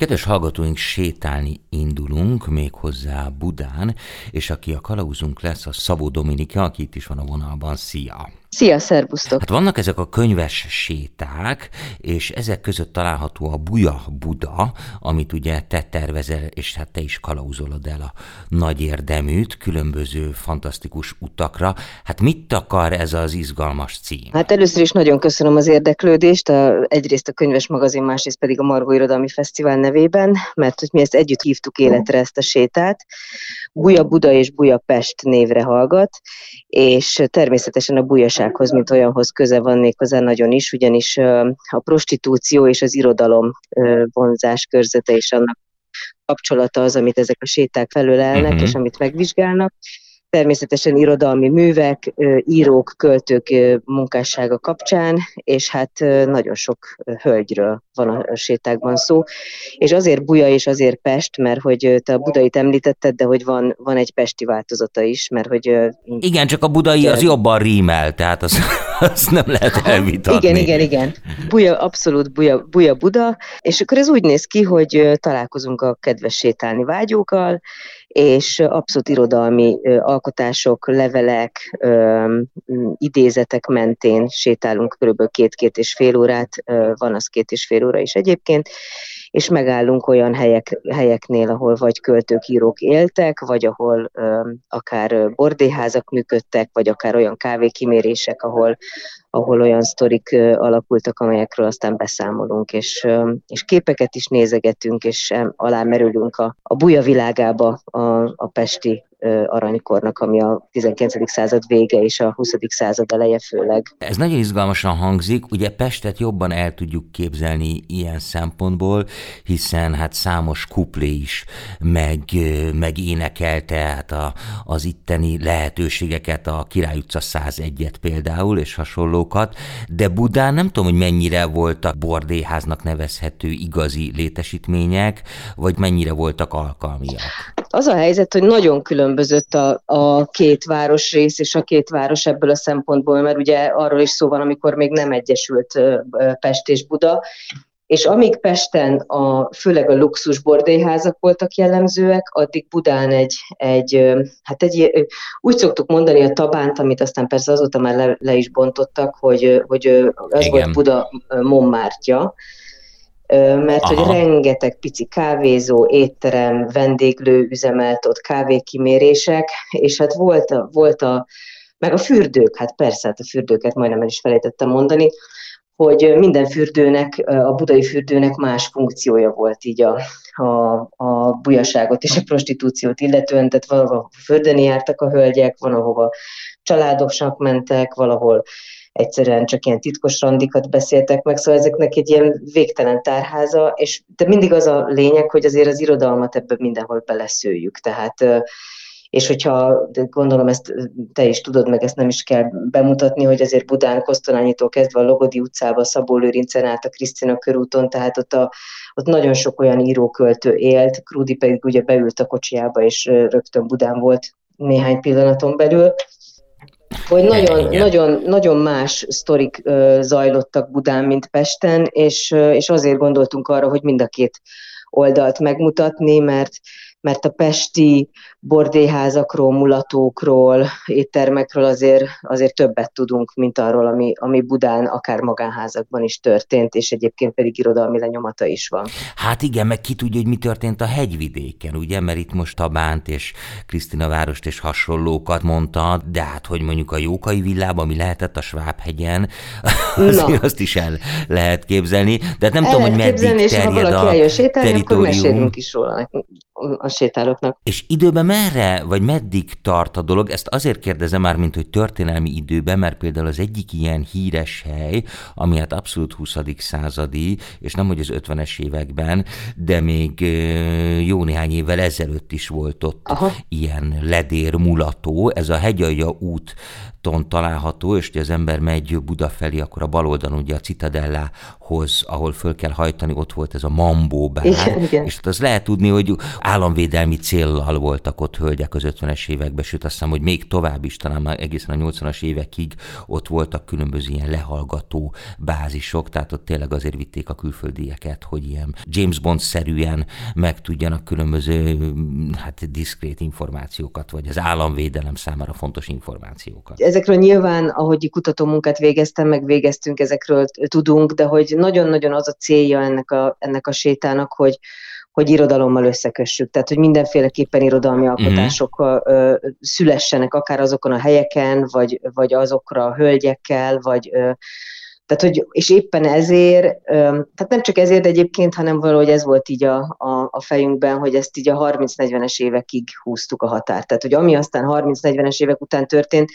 Kedves hallgatóink, sétálni indulunk, méghozzá Budán, és aki a kalauzunk lesz, a Szabó Dominika, aki itt is van a vonalban. Szia! Szia, szervusztok! Hát vannak ezek a könyves séták, és ezek között található a Buja Buda, amit ugye te tervezel, és hát te is kalauzolod el a nagy érdeműt, különböző fantasztikus utakra. Hát mit akar ez az izgalmas cím? Hát először is nagyon köszönöm az érdeklődést, egyrészt a Könyves Magazin, másrészt pedig a Margó Irodalmi Fesztivál nevében, mert hogy mi ezt együtt hívtuk életre, ezt a sétát. Buja Buda és Buja Pest névre hallgat, és természetesen a bujasághoz, mint olyanhoz köze van méghozzá nagyon is, ugyanis a prostitúció és az irodalom vonzás körzete és annak kapcsolata az, amit ezek a séták felölelnek, és amit megvizsgálnak. Természetesen irodalmi művek, írók, költők munkássága kapcsán, és hát nagyon sok hölgyről van a sétákban szó. És azért Buja és azért Pest, mert hogy te a budait említetted, de hogy van egy pesti változata is, mert hogy... Igen, csak a budai az jobban rímel, tehát azt nem lehet elvitatni. Igen. Abszolút Buja Buda, és akkor ez úgy néz ki, hogy találkozunk a kedves sétálni vágyókkal, és abszolút irodalmi alkotások, levelek, idézetek mentén sétálunk kb. 2-2,5 órát, van az 2,5 óra is egyébként, és megállunk olyan helyeknél, ahol vagy költők, írók éltek, vagy ahol akár bordéházak működtek, vagy akár olyan kávékimérések, ahol olyan sztorik alakultak, amelyekről aztán beszámolunk, és képeket is nézegetünk, és alámerülünk a buja világába a pesti aranykornak, ami a 19. század vége és a 20. század eleje főleg. Ez nagyon izgalmasan hangzik, ugye Pestet jobban el tudjuk képzelni ilyen szempontból, hiszen hát számos kuplé is meg énekelte hát az itteni lehetőségeket, a Király utca 101-et például, és hasonlókat, de Budán nem tudom, hogy mennyire voltak bordéháznak nevezhető igazi létesítmények, vagy mennyire voltak alkalmiak. Az a helyzet, hogy nagyon különbözött a két városrész és a két város ebből a szempontból, mert ugye arról is szó van, amikor még nem egyesült Pest és Buda, és amíg Pesten főleg a luxus bordélyházak voltak jellemzőek, addig Budán úgy szoktuk mondani a Tabánt, amit aztán persze azóta már le is bontottak, hogy az volt Buda Montmartre-ja, mert hogy rengeteg pici kávézó, étterem, vendéglő üzemelt ott, kávékimérések, és hát volt meg a fürdők, hát persze, hát a fürdőket majdnem el is felejtettem mondani, hogy minden fürdőnek, a budai fürdőnek más funkciója volt így a bujaságot és a prostitúciót illetően, tehát valahol fürdeni jártak a hölgyek, van ahova családosnak mentek, valahol egyszerűen csak ilyen titkos randikat beszéltek meg, szóval ezeknek egy ilyen végtelen tárháza, de mindig az a lényeg, hogy azért az irodalmat ebben mindenhol beleszőjük, tehát és hogyha, gondolom ezt te is tudod, meg ezt nem is kell bemutatni, hogy azért Budán, Kosztolányitól kezdve a Logodi utcába, Szabó-Lőrincen át a Krisztina körúton, tehát ott nagyon sok olyan íróköltő élt, Krúdy pedig ugye beült a kocsiába, és rögtön Budán volt néhány pillanaton belül, hogy nagyon más sztorik zajlottak Budán, mint Pesten, és azért gondoltunk arra, hogy mind a két oldalt megmutatni, mert a pesti bordélyházakról, mulatókról, éttermekről azért többet tudunk, mint arról, ami Budán akár magánházakban is történt, és egyébként pedig irodalmi lenyomata is van. Hát igen, meg ki tudja, hogy mi történt a hegyvidéken, ugye, mert itt most Tabánt és Krisztinavárost és hasonlókat mondta, de hát, hogy mondjuk a Jókai villában, ami lehetett a Svábhegyen, azt is el lehet képzelni, de hát nem tudom, hogy meddig terjed a teritorium. Akkor mesélünk is róla a sétálóknak. És időben merre, vagy meddig tart a dolog? Ezt azért kérdezem már, mint hogy történelmi időben, mert például az egyik ilyen híres hely, ami hát abszolút 20. századi, és nem hogy az 50-es években, de még jó néhány évvel ezelőtt is volt ott ilyen ledér mulató, ez a Hegyalja úton található, és hogy az ember megy Buda felé, akkor a bal oldalon ugye a Citadellához, ahol föl kell hajtani, ott volt ez a Mambó bár, igen. és az lehet tudni, hogy államvédelmi céllal voltak ott hölgyek az 50-es években, sőt azt hiszem, hogy még tovább is, talán már egészen a 80-as évekig ott voltak különböző ilyen lehallgató bázisok, tehát ott tényleg azért vitték a külföldieket, hogy ilyen James Bond-szerűen megtudjanak különböző diszkrét információkat, vagy az államvédelem számára fontos információkat. Ezekről nyilván, ahogy kutatómunkát végeztünk, ezekről tudunk, de hogy nagyon-nagyon az a célja ennek a sétának, hogy irodalommal összekössük. Tehát, hogy mindenféleképpen irodalmi alkotások szülessenek, akár azokon a helyeken, vagy azokra a hölgyekkel, tehát, hogy, és éppen ezért, tehát nem csak ezért egyébként, hanem valahogy ez volt így a fejünkben, hogy ezt így a 30-40-es évekig húztuk a határt. Tehát, hogy ami aztán 30-40-es évek után történt,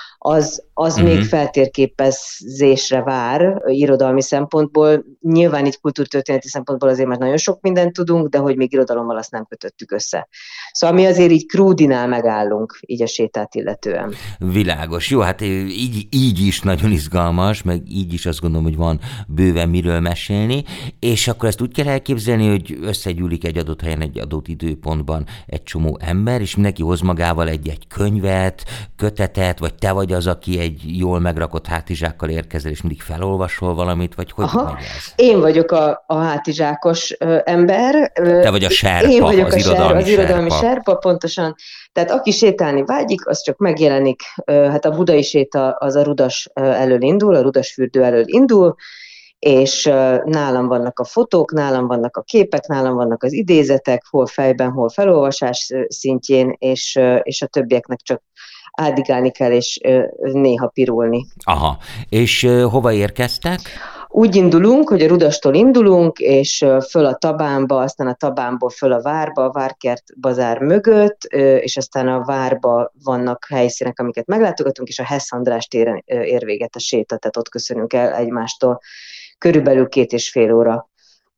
az még feltérképezésre vár irodalmi szempontból. Nyilván így kultúrtörténeti szempontból azért már nagyon sok mindent tudunk, de hogy még irodalommal azt nem kötöttük össze. Szóval mi azért így Krúdinál megállunk, így a sétát illetően. Világos. Jó, hát így is nagyon izgalmas, meg így is azt gondolom, hogy van bőven miről mesélni, és akkor ezt úgy kell elképzelni, hogy összegyűlik egy adott helyen, egy adott időpontban egy csomó ember, és mindenki hoz magával egy könyvet, kötetet, vagy te vagy az, aki egy jól megrakott hátizsákkal érkezel, és mindig felolvasol valamit, vagy hogy megy ez? Én vagyok a hátizsákos ember. Te vagy a serpa, én vagyok az irodalmi serpa, pontosan. Tehát aki sétálni vágyik, az csak megjelenik. Hát a budai séta az a Rudas elől indul, a Rudasfürdő elől indul, és nálam vannak a fotók, nálam vannak a képek, nálam vannak az idézetek, hol fejben, hol felolvasás szintjén, és a többieknek csak ádigálni kell, és néha pirulni. Aha. És hova érkeztek? Úgy indulunk, hogy a Rudastól indulunk, és föl a Tabánba, aztán a Tabánból föl a Várba, a Várkert bazár mögött, és aztán a Várba vannak helyszínek, amiket meglátogatunk, és a Hess András téren ér véget a séta, tehát ott köszönünk el egymástól. Körülbelül 2,5 óra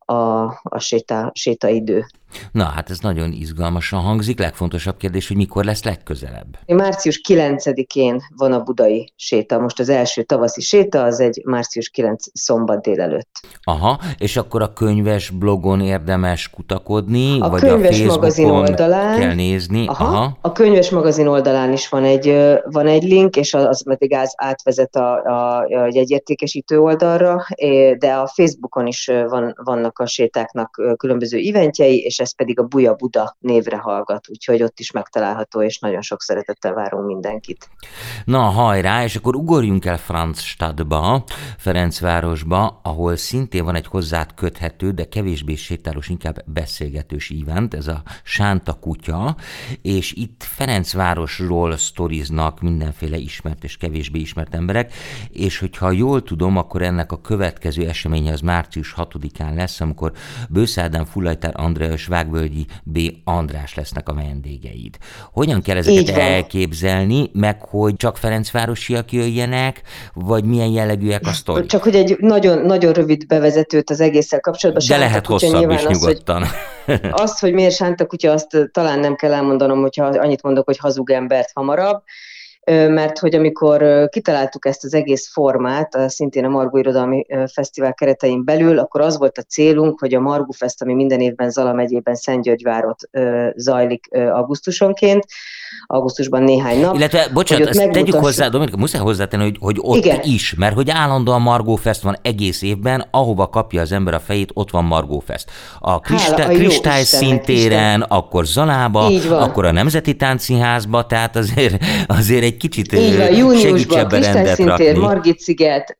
a sétaidő. Na, hát ez nagyon izgalmasan hangzik. Legfontosabb kérdés, hogy mikor lesz legközelebb? Március 9-én van a budai séta. Most az első tavaszi séta, az egy március 9 szombat délelőtt. Aha, és akkor a könyves blogon érdemes kutakodni, a vagy a Facebookon kell nézni? Aha. A könyves magazin oldalán is van egy link, és az pedig átvezet a jegyértékesítő oldalra, de a Facebookon is vannak a sétáknak különböző eventjei, és ez pedig a Buja Buda névre hallgat, úgyhogy ott is megtalálható, és nagyon sok szeretettel várunk mindenkit. Na, hajrá, és akkor ugorjunk el Franzstadtba, Ferencvárosba, ahol szintén van egy hozzád köthető, de kevésbé sétálós, inkább beszélgetős event, ez a Sánta kutya, és itt Ferencvárosról sztoriznak mindenféle ismert és kevésbé ismert emberek, és hogyha jól tudom, akkor ennek a következő eseménye az március 6-án lesz, amikor Bősz Ádám, Fullajtár Andrea és Vágvölgyi B. András lesznek a vendégeid. Hogyan kell ezeket elképzelni, meg hogy csak ferencvárosiak jöjjenek, vagy milyen jellegűek a sztori? Csak hogy egy nagyon, nagyon rövid bevezetőt az egésszel kapcsolatban. De lehet hosszabb is nyugodtan. Azt, hogy miért Sánta kutya, azt talán nem kell elmondanom, hogyha annyit mondok, hogy hazug embert hamarabb, mert hogy amikor kitaláltuk ezt az egész formát, szintén a Margó Irodalmi Fesztivál keretein belül, akkor az volt a célunk, hogy a Margó Fest, ami minden évben Zala megyében Szentgyörgyvárott zajlik augusztusonként, augusztusban néhány nap. Illetve, bocsánat, ezt tegyük hozzá, Dominika, muszáj hozzátenni, hogy ott igen. is, mert hogy állandóan Margó Fest van egész évben, ahova kapja az ember a fejét, ott van Margó Fest. A Kristály szintéren, akkor Zalába, akkor a Nemzeti Táncszínházba, tehát azért egy kicsit júniusban Kristály szintér, Margit-sziget,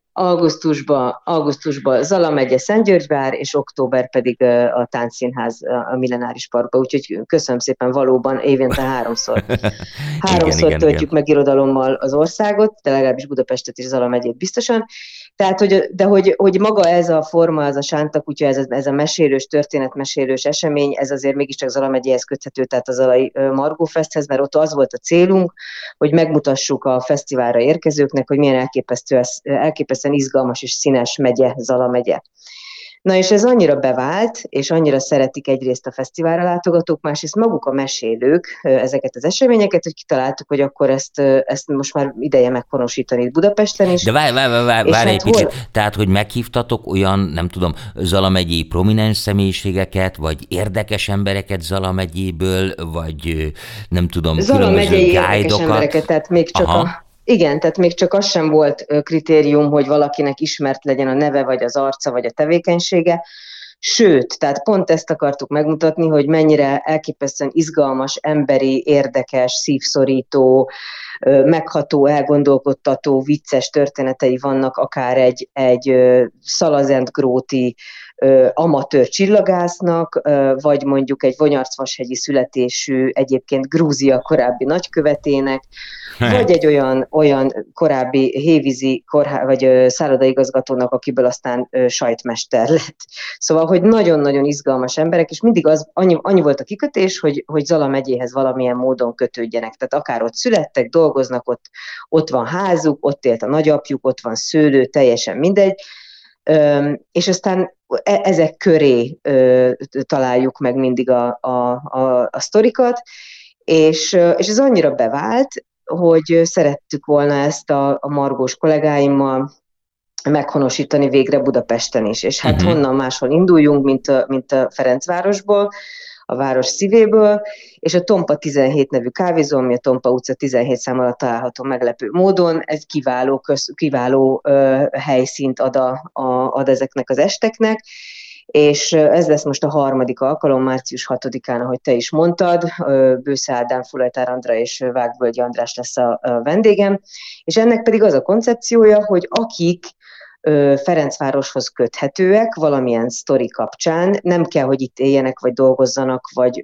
augusztusban Zala megye, Szentgyörgyvár, és október pedig a Táncszínház a Millenáris Parkban. Úgyhogy köszönöm szépen, valóban évente háromszor töltjük meg irodalommal az országot, de legalábbis Budapestet és Zala megyét biztosan. Tehát, hogy maga ez a forma, ez a Sánta kutya, ez a mesélős, történetmesélős esemény, ez azért mégiscsak Zala megyéhez köthető, tehát a Zalai Margó Festhez, mert ott az volt a célunk, hogy megmutassuk a fesztiválra érkezőknek, hogy milyen elképesztően izgalmas és színes megye Zala megye. Na és ez annyira bevált, és annyira szeretik egyrészt a fesztiválra látogatók, másrészt maguk a mesélők ezeket az eseményeket, hogy kitaláltuk, hogy akkor ezt most már ideje meghonosítani itt Budapesten is. De várj egy picit, tehát, hogy meghívtatok olyan, nem tudom, Zala megyei prominens személyiségeket, vagy érdekes embereket Zala megyéből, vagy nem tudom, Zala megyei érdekes embereket, tehát még csak igen, tehát még csak az sem volt kritérium, hogy valakinek ismert legyen a neve, vagy az arca, vagy a tevékenysége. Sőt, tehát pont ezt akartuk megmutatni, hogy mennyire elképesztően izgalmas, emberi, érdekes, szívszorító, megható, elgondolkodtató, vicces történetei vannak akár egy szalazentgróti amatőr csillagásznak, vagy mondjuk egy vonyarcvashegyi születésű, egyébként Grúzia korábbi nagykövetének, vagy egy olyan korábbi hévízi vagy szállodaigazgatónak, akiből aztán sajtmester lett. Szóval, hogy nagyon-nagyon izgalmas emberek, és mindig annyi volt a kikötés, hogy Zala megyéhez valamilyen módon kötődjenek. Tehát akár ott születtek, dolgoznak, ott van házuk, ott élt a nagyapjuk, ott van szőlő, teljesen mindegy. És aztán ezek köré találjuk meg mindig a sztorikat, és ez annyira bevált, hogy szerettük volna ezt a margós kollégáimmal meghonosítani végre Budapesten is. És hát honnan máshol induljunk, mint a Ferencvárosból, a város szívéből, és a Tompa 17 nevű kávézó, ami a Tompa utca 17 szám alatt található meglepő módon, ez kiváló helyszínt ad ezeknek az esteknek, és ez lesz most a 3. alkalom, március 6-án, ahogy te is mondtad, Bősze Ádám, Fulajtár Andra és Vágvölgyi András lesz a vendégem, és ennek pedig az a koncepciója, hogy akik Ferencvároshoz köthetőek valamilyen sztori kapcsán, nem kell, hogy itt éljenek, vagy dolgozzanak,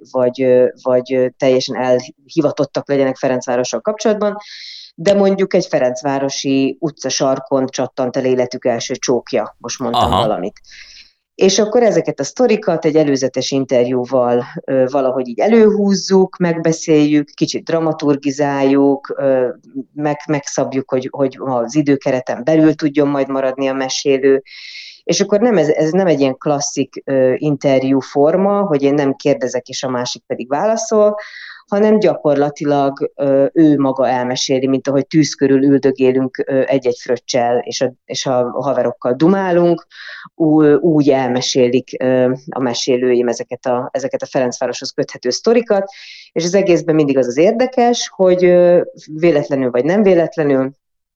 vagy teljesen elhivatottak legyenek Ferencvárossal kapcsolatban, de mondjuk egy ferencvárosi utcasarkon csattant el életük első csókja, most mondtam valamit. És akkor ezeket a sztorikat egy előzetes interjúval valahogy így előhúzzuk, megbeszéljük, kicsit dramaturgizáljuk, megszabjuk, hogy az időkereten belül tudjon majd maradni a mesélő. És akkor ez nem egy ilyen klasszik interjú forma, hogy én nem kérdezek, és a másik pedig válaszol, hanem gyakorlatilag ő maga elmeséli, mint ahogy tűz körül üldögélünk egy-egy fröccsel, és a haverokkal dumálunk, úgy elmesélik a mesélőim ezeket a Ferencvároshoz köthető sztorikat, és az egészben mindig az érdekes, hogy véletlenül vagy nem véletlenül,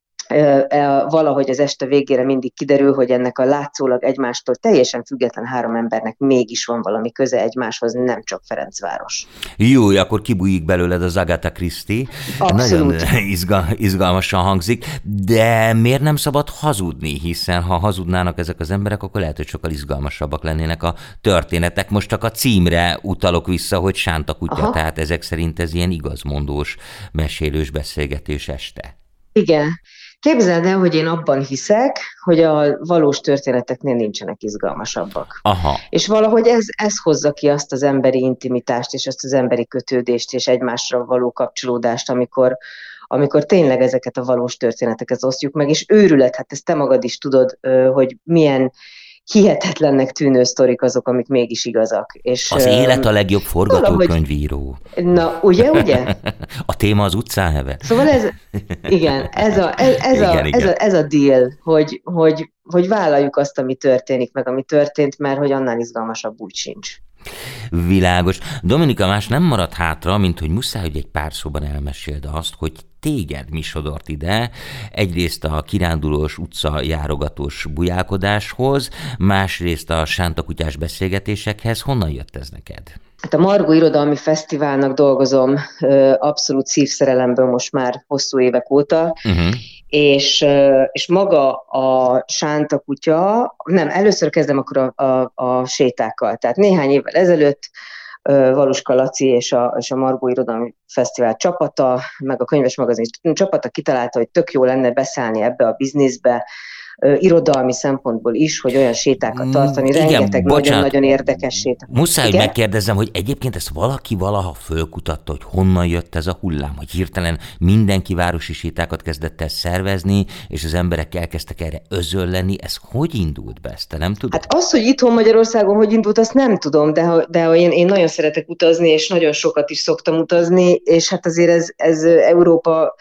valahogy az este végére mindig kiderül, hogy ennek a látszólag egymástól teljesen független 3 embernek mégis van valami köze egymáshoz, nem csak Ferencváros. Jó, akkor kibújik belőled az Agatha Christie. Abszolút. Nagyon izgalmasan hangzik, de miért nem szabad hazudni, hiszen ha hazudnának ezek az emberek, akkor lehet, hogy sokkal izgalmasabbak lennének a történetek. Most csak a címre utalok vissza, hogy Sánta kutya, tehát ezek szerint ez ilyen igazmondós, mesélős beszélgetős este. Igen. Képzeld el, hogy én abban hiszek, hogy a valós történeteknél nincsenek izgalmasabbak. És valahogy ez hozza ki azt az emberi intimitást, és azt az emberi kötődést, és egymásra való kapcsolódást, amikor tényleg ezeket a valós történeteket osztjuk meg, és őrület, hát ezt te magad is tudod, hogy milyen hihetetlennek tűnő sztorik azok, amik mégis igazak. És, az élet a legjobb forgatókönyvíró. Na, ugye? A téma az utcáneve. Szóval ez a deal, hogy vállaljuk azt, ami történik, meg ami történt, mert hogy annál izgalmasabb úgy sincs. Világos. Dominika, más nem maradt hátra, mint hogy muszáj, hogy egy pár szóban elmeséld azt, hogy téged mi sodort ide, egyrészt a kirándulós utca járogatós bujálkodáshoz, másrészt a sántakutyás beszélgetésekhez. Honnan jött ez neked? Hát a Margó Irodalmi Fesztiválnak dolgozom abszolút szívszerelemből most már hosszú évek óta, és maga a sántakutya, először kezdem akkor a sétákkal. Tehát néhány évvel ezelőtt Valuska Laci és a Margó Irodalmi Fesztivál csapata, meg a Könyves Magazin csapata kitalálta, hogy tök jó lenne beszállni ebbe a bizniszbe, irodalmi szempontból is, hogy olyan sétákat tartani, rengeteg nagyon-nagyon érdekes séták. Muszáj, hogy megkérdezzem, hogy egyébként ezt valaki valaha fölkutatta, hogy honnan jött ez a hullám, hogy hirtelen mindenki városi sétákat kezdett el szervezni, és az emberek elkezdtek erre özölleni. Ez hogy indult be, ezt te nem tudod? Hát az, hogy itthon Magyarországon hogy indult, azt nem tudom, de én nagyon szeretek utazni, és nagyon sokat is szoktam utazni, és hát azért ez Európa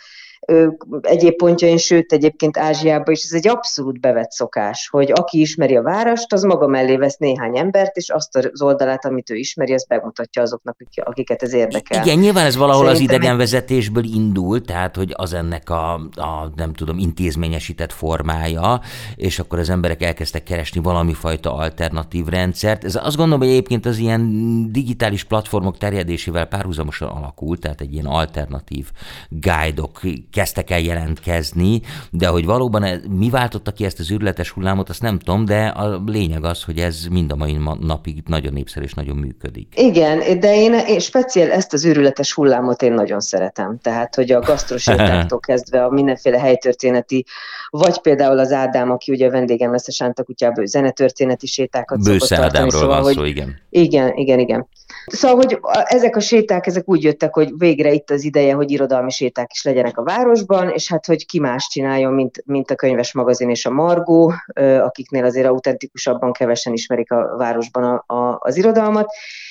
egyéb pontjain, sőt egyébként Ázsiában is ez egy abszolút bevett szokás, hogy aki ismeri a várost, az maga mellé vesz néhány embert, és azt az oldalát, amit ő ismeri, azt bemutatja azoknak, akiket ez érdekel. Igen, nyilván ez valahol szerintem az idegenvezetésből indult, tehát hogy az ennek a nem tudom, intézményesített formája, és akkor az emberek elkezdtek keresni valami fajta alternatív rendszert. Ez azt gondolom, hogy egyébként az ilyen digitális platformok terjedésével párhuzamosan alakult, tehát egy ilyen alternatív guide-ok kezdtek el jelentkezni, de hogy valóban mi váltotta ki ezt az őrületes hullámot, azt nem tudom, de a lényeg az, hogy ez mind a mai napig nagyon népszerű és nagyon működik. Igen, de én speciál ezt az őrületes hullámot én nagyon szeretem. Tehát, hogy a gasztrosétáktól kezdve a mindenféle helytörténeti, vagy például az Ádám, aki ugye vendégem lesz a Sántakutyában, ő zenetörténeti sétákat szokott tartani. Bősze Ádámról van szó, igen. Igen. Szóval, hogy ezek a séták, ezek úgy jöttek, hogy végre itt az ideje, hogy irodalmi séták is legyenek a városban, és hát, hogy ki más csináljon, mint a Könyves Magazin és a Margó, akiknél azért autentikusabban kevesen ismerik a városban az irodalmat.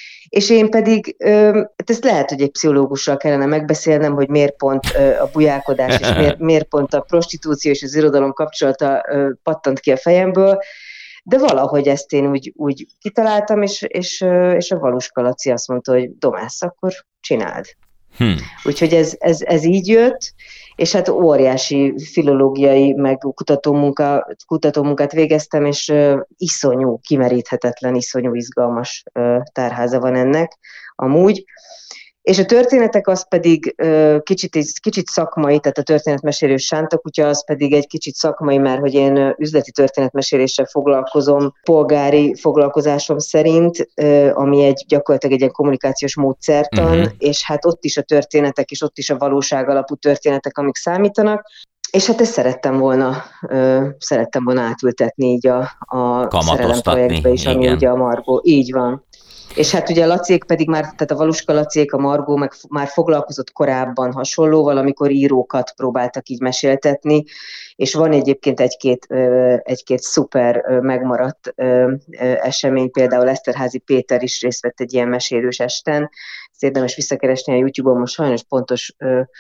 És én pedig, ezt lehet, hogy egy pszichológussal kellene megbeszélnem, hogy miért pont a bujálkodás, és miért pont a prostitúció és az irodalom kapcsolata pattant ki a fejemből, de valahogy ezt én úgy kitaláltam, és a Valuska Laci azt mondta, hogy Domász, akkor csináld. Úgyhogy ez így jött, és hát óriási filológiai, meg kutatómunkát végeztem, és iszonyú, kimeríthetetlen, iszonyú izgalmas tárháza van ennek amúgy. És a történetek az pedig kicsit szakmai, tehát a történetmesélő Sántakutya az pedig egy kicsit szakmai, mert hogy én üzleti történetmeséléssel foglalkozom, polgári foglalkozásom szerint, ami gyakorlatilag egy ilyen kommunikációs módszertan, és hát ott is a történetek, és ott is a valóság alapú történetek, amik számítanak. És hát ezt szerettem volna átültetni így a Szerelem projektbe is, ami ugye a Margó. Így van. És hát ugye a Lacék pedig tehát a Valuska Lacék, a Margó meg már foglalkozott korábban hasonlóval, amikor írókat próbáltak így meséltetni, és van egyébként egy-két szuper megmaradt esemény, például Eszterházy Péter is részt vett egy ilyen mesélős esten, ezt érdemes visszakeresni a YouTube-on, most sajnos pontos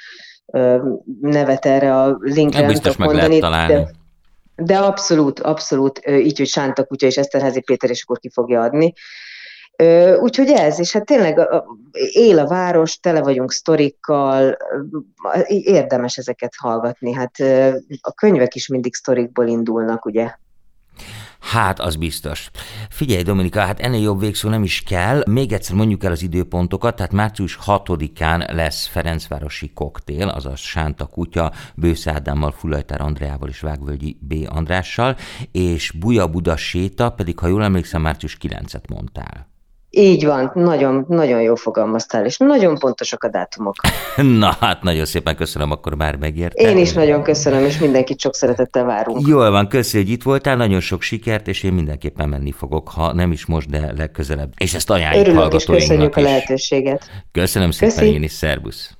nevet erre a linkre nem tudok mondani, de abszolút, így, hogy Sántakutya és Eszterházy Péter, és akkor ki fogja adni. Úgyhogy ez, és hát tényleg él a város, tele vagyunk sztorikkal, érdemes ezeket hallgatni. Hát a könyvek is mindig sztorikból indulnak, ugye? Hát, az biztos. Figyelj, Dominika, hát ennél jobb végszó nem is kell. Még egyszer mondjuk el az időpontokat, tehát március 6-án lesz Ferencvárosi koktél, azaz Sántakutya, Bősze Ádámmal, Fullajtár Andreával és Vágvölgyi B. Andrással, és Buja-Buda séta, pedig ha jól emlékszem, március 9-et mondtál. Így van, nagyon, nagyon jól fogalmaztál, és nagyon pontosak a dátumok. Na hát, nagyon szépen köszönöm, akkor már megérte. Én is nagyon köszönöm, és mindenkit sok szeretettel várunk. Jól van, köszi, hogy itt voltál, nagyon sok sikert, és én mindenképpen menni fogok, ha nem is most, de legközelebb. És ezt ajánljuk hallgatóinknak is. Örülök, és köszönjük a lehetőséget. Köszönöm szépen, én is, szervusz.